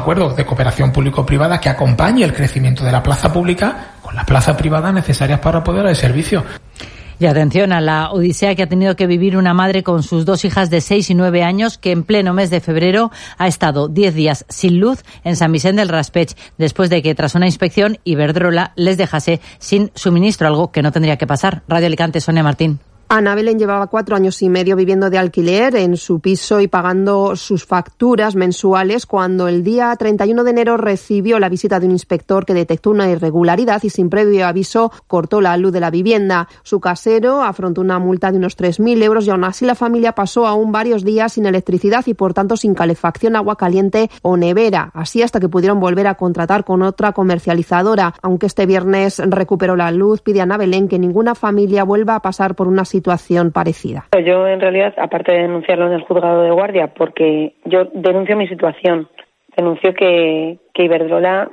acuerdo de cooperación público-privada que acompañe el crecimiento de la plaza pública con la plaza privada necesarias para poder dar el servicio. Y atención a la odisea que ha tenido que vivir una madre con sus 2 hijas de 6 y 9 años que en pleno mes de febrero ha estado 10 días sin luz en Sant Vicent del Raspeig después de que tras una inspección Iberdrola les dejase sin suministro, algo que no tendría que pasar. Radio Alicante, Sonia Martín. Ana Belén llevaba 4 años y medio viviendo de alquiler en su piso y pagando sus facturas mensuales cuando el día 31 de enero recibió la visita de un inspector que detectó una irregularidad y sin previo aviso cortó la luz de la vivienda. Su casero afrontó una multa de unos 3.000 euros y aún así la familia pasó aún varios días sin electricidad y por tanto sin calefacción, agua caliente o nevera. Así hasta que pudieron volver a contratar con otra comercializadora. Aunque este viernes recuperó la luz, pide a Ana Belén que ninguna familia vuelva a pasar por una situación parecida. Yo en realidad, aparte de denunciarlo en el juzgado de guardia, porque yo denuncio mi situación, denuncio que Iberdrola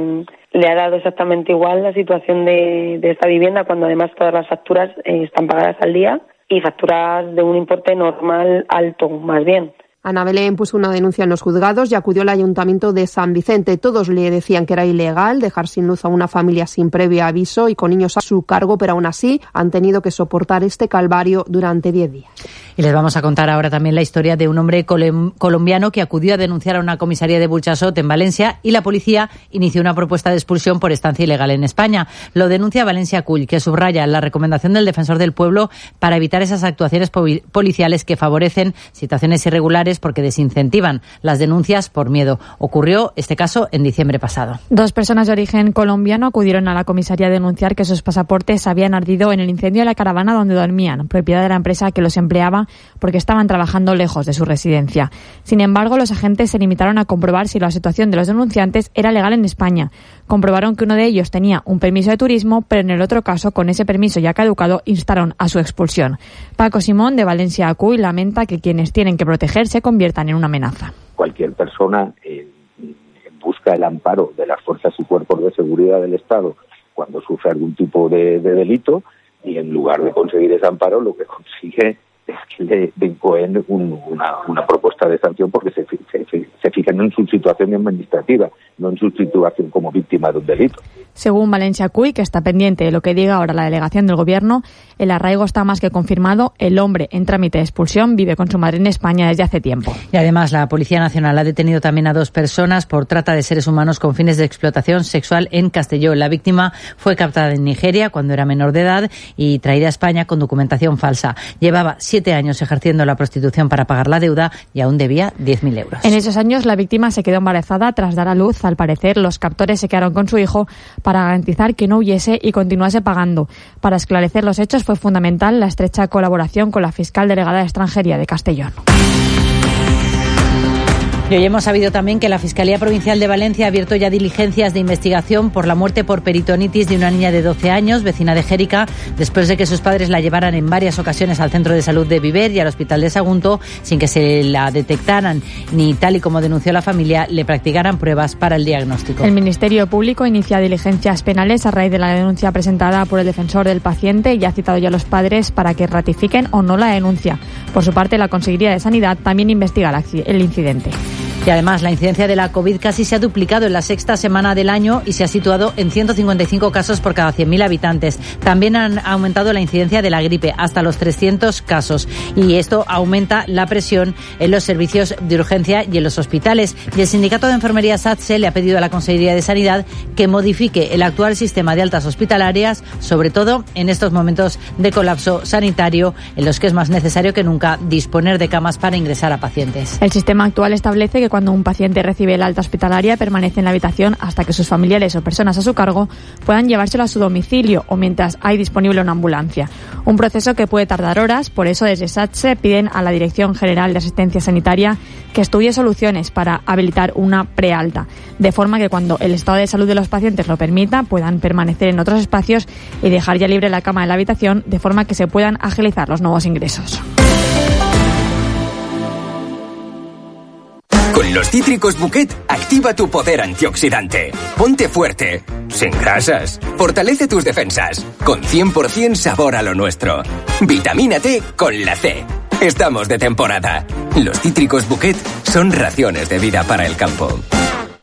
le ha dado exactamente igual la situación de esta vivienda cuando además todas las facturas están pagadas al día y facturas de un importe normal alto, más bien. Ana Belén puso una denuncia en los juzgados y acudió al Ayuntamiento de Sant Vicente. Todos le decían que era ilegal dejar sin luz a una familia sin previo aviso y con niños a su cargo, pero aún así han tenido que soportar este calvario durante 10 días. Y les vamos a contar ahora también la historia de un hombre colombiano que acudió a denunciar a una comisaría de Burjasot en Valencia y la policía inició una propuesta de expulsión por estancia ilegal en España. Lo denuncia Valencia Cull, que subraya la recomendación del Defensor del Pueblo para evitar esas actuaciones policiales que favorecen situaciones irregulares porque desincentivan las denuncias por miedo. Ocurrió este caso en diciembre pasado. 2 personas de origen colombiano acudieron a la comisaría a denunciar que sus pasaportes habían ardido en el incendio de la caravana donde dormían, propiedad de la empresa que los empleaba porque estaban trabajando lejos de su residencia. Sin embargo, los agentes se limitaron a comprobar si la situación de los denunciantes era legal en España. Comprobaron que uno de ellos tenía un permiso de turismo, pero en el otro caso, con ese permiso ya caducado, instaron a su expulsión. Paco Simón, de Valencia Acuy, lamenta que quienes tienen que proteger se conviertan en una amenaza. Cualquier persona busca el amparo de las fuerzas y cuerpos de seguridad del Estado cuando sufre algún tipo de delito y en lugar de conseguir ese amparo lo que consigue es que le incoen una propuesta de sanción porque se fijan en su situación administrativa, no en su situación como víctima de un delito. Según Valencia Cuy, que está pendiente de lo que diga ahora la delegación del Gobierno, el arraigo está más que confirmado. El hombre en trámite de expulsión vive con su madre en España desde hace tiempo. Y además la Policía Nacional ha detenido también a 2 personas por trata de seres humanos con fines de explotación sexual en Castelló. La víctima fue captada en Nigeria cuando era menor de edad y traída a España con documentación falsa. Llevaba 7 años ejerciendo la prostitución para pagar la deuda y aún debía 10.000 euros. En esos años la víctima se quedó embarazada tras dar a luz. Al parecer los captores se quedaron con su hijo para garantizar que no huyese y continuase pagando. Para esclarecer los hechos fue fundamental la estrecha colaboración con la fiscal delegada de Extranjería de Castellón. Y hoy hemos sabido también que la Fiscalía Provincial de Valencia ha abierto ya diligencias de investigación por la muerte por peritonitis de una niña de 12 años, vecina de Jérica, después de que sus padres la llevaran en varias ocasiones al Centro de Salud de Viver y al Hospital de Sagunto sin que se la detectaran ni, tal y como denunció la familia, le practicaran pruebas para el diagnóstico. El Ministerio Público inicia diligencias penales a raíz de la denuncia presentada por el defensor del paciente y ha citado ya a los padres para que ratifiquen o no la denuncia. Por su parte, la Consejería de Sanidad también investiga el incidente. Y además, la incidencia de la COVID casi se ha duplicado en la 6ª semana del año y se ha situado en 155 casos por cada 100.000 habitantes. También han aumentado la incidencia de la gripe hasta los 300 casos. Y esto aumenta la presión en los servicios de urgencia y en los hospitales. Y el Sindicato de Enfermería SATSE le ha pedido a la Consejería de Sanidad que modifique el actual sistema de altas hospitalarias, sobre todo en estos momentos de colapso sanitario, en los que es más necesario que nunca disponer de camas para ingresar a pacientes. El sistema actual establece que cuando un paciente recibe el alta hospitalaria permanece en la habitación hasta que sus familiares o personas a su cargo puedan llevárselo a su domicilio o mientras hay disponible una ambulancia. Un proceso que puede tardar horas, por eso desde SATSE piden a la Dirección General de Asistencia Sanitaria que estudie soluciones para habilitar una prealta, de forma que cuando el estado de salud de los pacientes lo permita puedan permanecer en otros espacios y dejar ya libre la cama de la habitación, de forma que se puedan agilizar los nuevos ingresos. Con los cítricos Bouquet, activa tu poder antioxidante. Ponte fuerte, sin grasas. Fortalece tus defensas, con 100% sabor a lo nuestro. Vitamínate con la C. Estamos de temporada. Los cítricos Bouquet son raciones de vida para el campo.